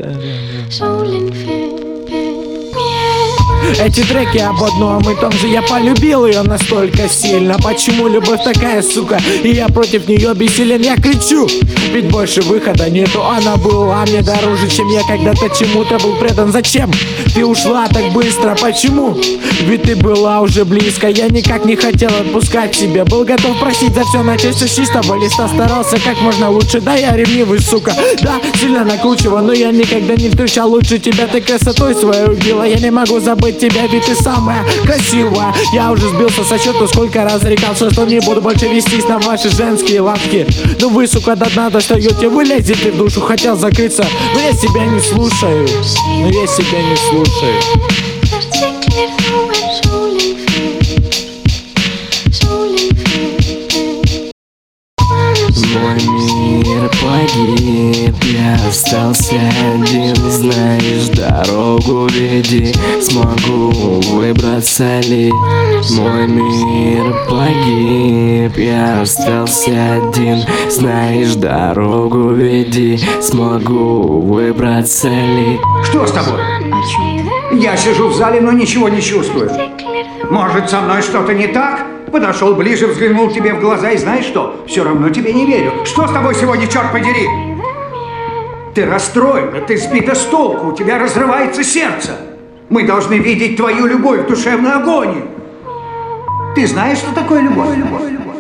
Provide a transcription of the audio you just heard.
Эти треки об одном и том же. Я полюбил ее настолько сильно. Почему любовь такая, сука? И я против нее бессилен, я кричу. Ведь больше выхода нету. Она была мне дороже, чем я когда-то чему-то был предан. Зачем ты ушла так быстро? Почему? Ведь ты была уже близко. Я никак не хотел отпускать тебя. Был готов просить за все, начать с чистого листа. Старался как можно лучше. Да, я ревнивый, сука. Да, сильно накручивал, но я никогда не встречал лучше тебя. Ты красотой своей убила. Я не могу забыть тебя, ведь ты самая красивая. Я уже сбился со счету, сколько раз рекался, что не буду больше вестись на ваши женские лапки. Но вы, сука, до дна достаете, вы лезете в душу. Хотел закрыться, но я себя не слушаю. Но я себя не слушаю. Мой мир погиб, я остался один. Знаешь, дорогу веди, смогу выбраться ли? Мой мир погиб, я остался один. Знаешь, дорогу веди, смогу выбраться ли? Что с тобой? Я сижу в зале, но ничего не чувствую. Может, со мной что-то не так? Подошел ближе, взглянул тебе в глаза и знаешь что? Все равно тебе не верю. Что с тобой сегодня, черт подери? Ты расстроена, ты сбита с толку, у тебя разрывается сердце. Мы должны видеть твою любовь, душевную агонию. Ты знаешь, что такое любовь?